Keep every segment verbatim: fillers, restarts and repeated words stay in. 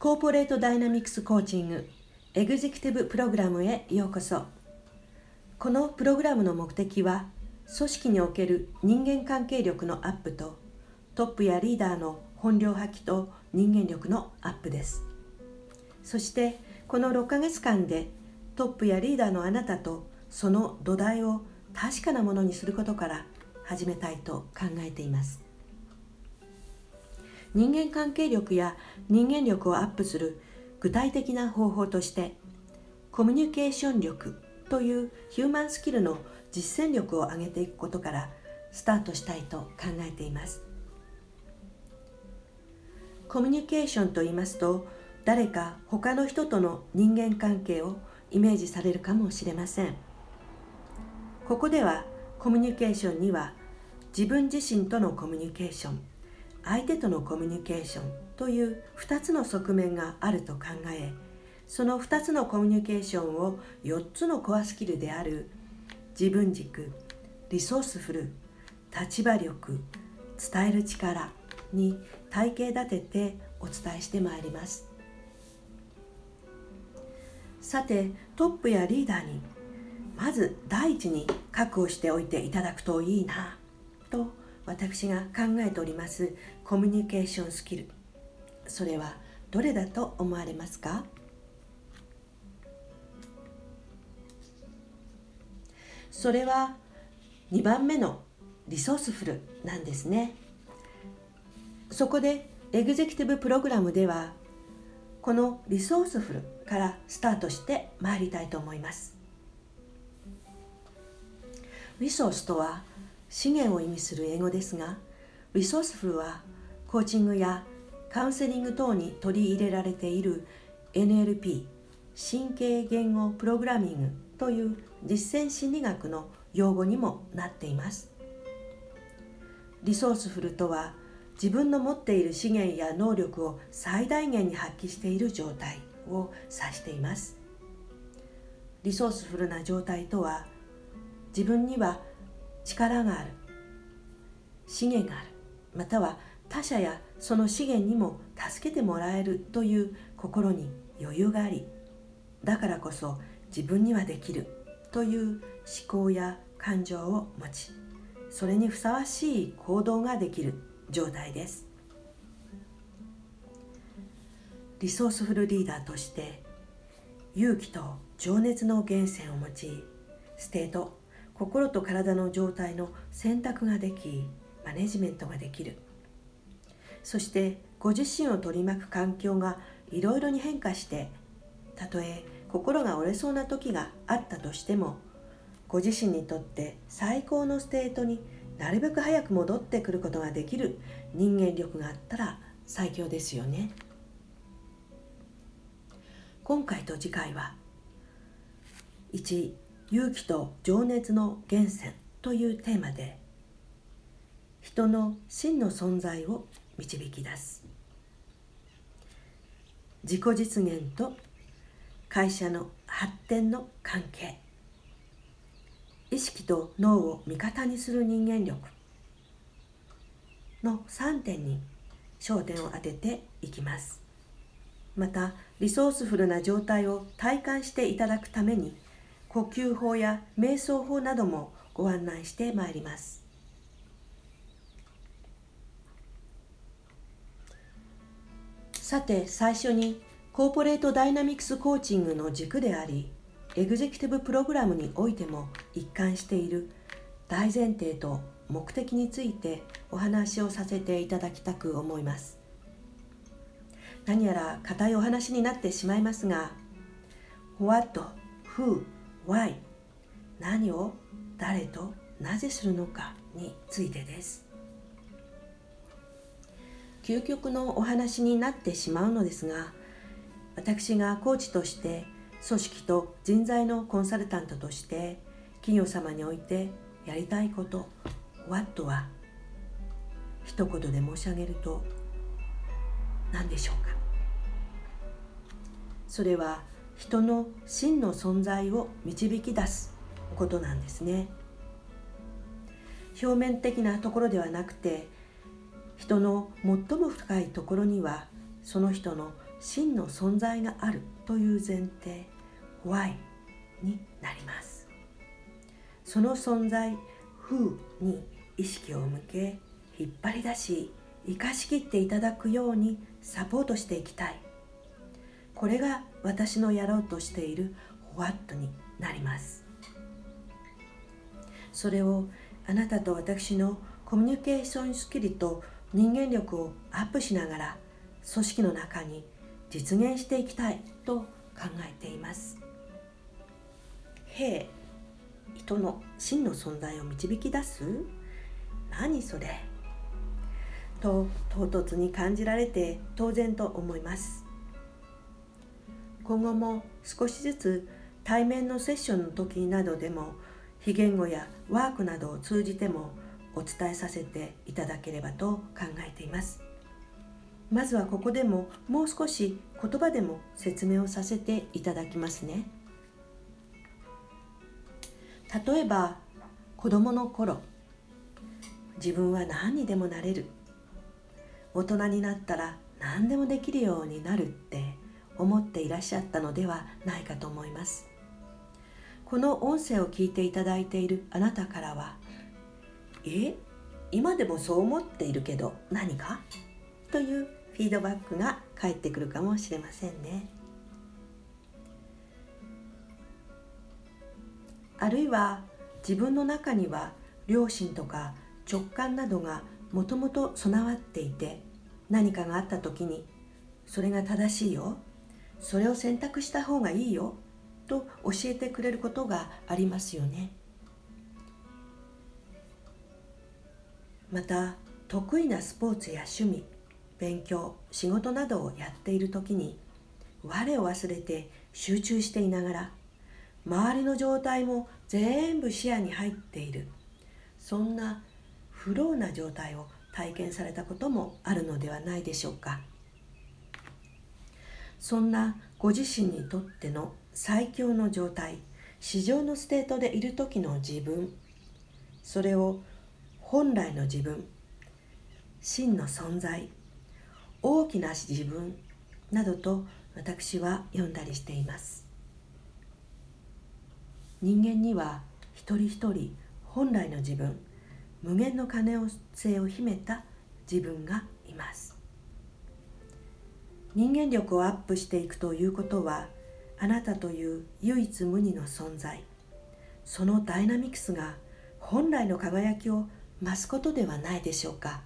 コーポレートダイナミクスコーチングエグゼクティブプログラムへようこそ。このプログラムの目的は、組織における人間関係力のアップと、トップやリーダーの本領発揮と人間力のアップです。そしてこのろっかげつかんでトップやリーダーのあなたとその土台を確かなものにすることから始めたいと考えています。人間関係力や人間力をアップする具体的な方法として、コミュニケーション力というヒューマンスキルの実践力を上げていくことからスタートしたいと考えています。コミュニケーションと言いますと、誰か他の人との人間関係をイメージされるかもしれません。ここではコミュニケーションには、自分自身とのコミュニケーション、相手とのコミュニケーションというふたつの側面があると考え、そのふたつのコミュニケーションをよっつのコアスキルである自分軸、リソースフル、立場力、伝える力に体系立ててお伝えしてまいります。さて、トップやリーダーにまず第一に確保しておいていただくといいなと私が考えておりますコミュニケーションスキル、それはどれだと思われますか？それはにばんめのリソースフルなんですね。そこでエグゼクティブプログラムでは、このリソースフルからスタートしてまいりたいと思います。リソースとは資源を意味する英語ですが、リソースフルはコーチングやカウンセリング等に取り入れられている エヌエルピー 神経言語プログラミングという実践心理学の用語にもなっています。リソースフルとは、自分の持っている資源や能力を最大限に発揮している状態を指しています。リソースフルな状態とは、自分には力がある、資源がある、または他者やその資源にも助けてもらえるという心に余裕があり、だからこそ自分にはできるという思考や感情を持ち、それにふさわしい行動ができる状態です。リソースフルリーダーとして、勇気と情熱の源泉を持ち、ステート、心と体の状態の選択ができ、マネジメントができる。そしてご自身を取り巻く環境がいろいろに変化して、たとえ心が折れそうな時があったとしても、ご自身にとって最高のステートになるべく早く戻ってくることができる人間力があったら最強ですよね。今回と次回は、いち、勇気と情熱の源泉というテーマで、人の真の存在を導き出す。自己実現と会社の発展の関係。意識と脳を味方にする人間力のさんてんに焦点を当てていきます。また、リソースフルな状態を体感していただくために、呼吸法や瞑想法などもご案内してまいります。さて、最初にコーポレートダイナミクスコーチングの軸であり、エグゼクティブプログラムにおいても一貫している大前提と目的についてお話をさせていただきたく思います。何やら固いお話になってしまいますが、 What, Who, Why、 何を誰となぜするのかについてです。究極のお話になってしまうのですが、私がコーチとして組織と人材のコンサルタントとして企業様においてやりたいこと What は一言で申し上げると何でしょうか。それは人の真の存在を導き出すことなんですね。表面的なところではなくて、人の最も深いところにはその人の真の存在があるという前提 Why になります。その存在 Who に意識を向け、引っ張り出し生かしきっていただくようにサポートしていきたい。これが私のやろうとしている What になります。それをあなたと私のコミュニケーションスキルと人間力をアップしながら組織の中に実現していきたいと考えています。へえ、人の真の存在を導き出す？何それ？と唐突に感じられて当然と思います。今後も少しずつ対面のセッションの時などでも非言語やワークなどを通じてもお伝えさせていただければと考えています。まずはここでももう少し言葉でも説明をさせていただきますね。例えば子供の頃、自分は何にでもなれる、大人になったら何でもできるようになるって思っていらっしゃったのではないかと思います。この音声を聞いていただいているあなたからは、え、今でもそう思っているけど何か？というフィードバックが返ってくるかもしれませんね。あるいは自分の中には良心とか直感などがもともと備わっていて、何かがあった時にそれが正しいよ、それを選択した方がいいよと教えてくれることがありますよね。また得意なスポーツや趣味、勉強、仕事などをやっている時に我を忘れて集中していながら周りの状態も全部視野に入っている、そんなフローな状態を体験されたこともあるのではないでしょうか。そんなご自身にとっての最強の状態、至上のステートでいる時の自分、それを本来の自分、真の存在、大きな自分などと私は呼んだりしています。人間には一人一人本来の自分、無限の可能性を秘めた自分がいます。人間力をアップしていくということは、あなたという唯一無二の存在、そのダイナミクスが本来の輝きを増すことではないでしょうか。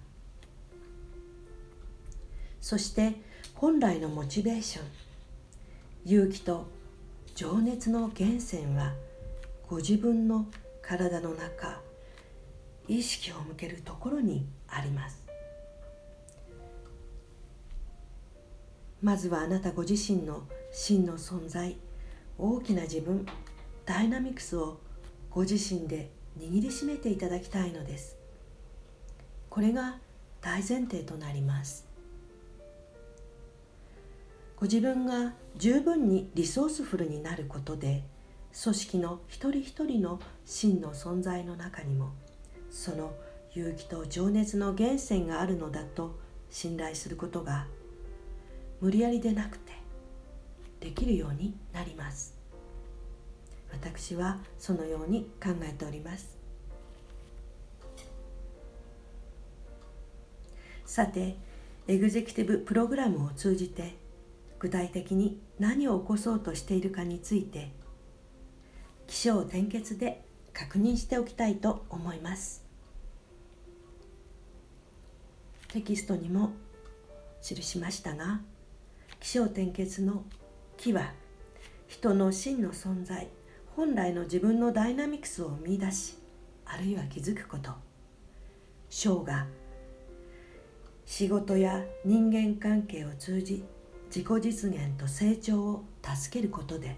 そして本来のモチベーション、勇気と情熱の源泉はご自分の体の中、意識を向けるところにあります。まずはあなたご自身の真の存在、大きな自分、ダイナミクスをご自身で握りしめていただきたいのです。これが大前提となります。ご自分が十分にリソースフルになることで、組織の一人一人の真の存在の中にもその勇気と情熱の源泉があるのだと信頼することが無理やりでなくてできるようになります。私はそのように考えております。さて、エグゼクティブプログラムを通じて具体的に何を起こそうとしているかについて起承転結で確認しておきたいと思います。テキストにも記しましたが、起承転結の起は人の真の存在、本来の自分のダイナミクスを見出し、あるいは気づくこと。承が仕事や人間関係を通じ自己実現と成長を助けることで、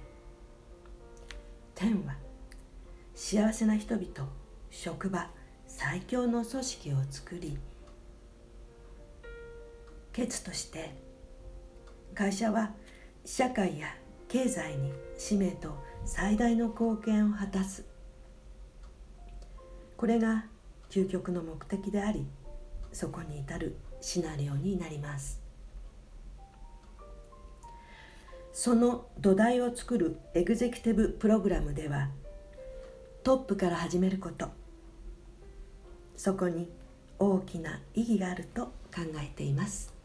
天は幸せな人々、職場、最強の組織を作り、結として会社は社会や経済に使命と最大の貢献を果たす。これが究極の目的であり、そこに至るシナリオになります。 その土台を作るエグゼクティブプログラムでは、トップから始めること、そこに大きな意義があると考えています。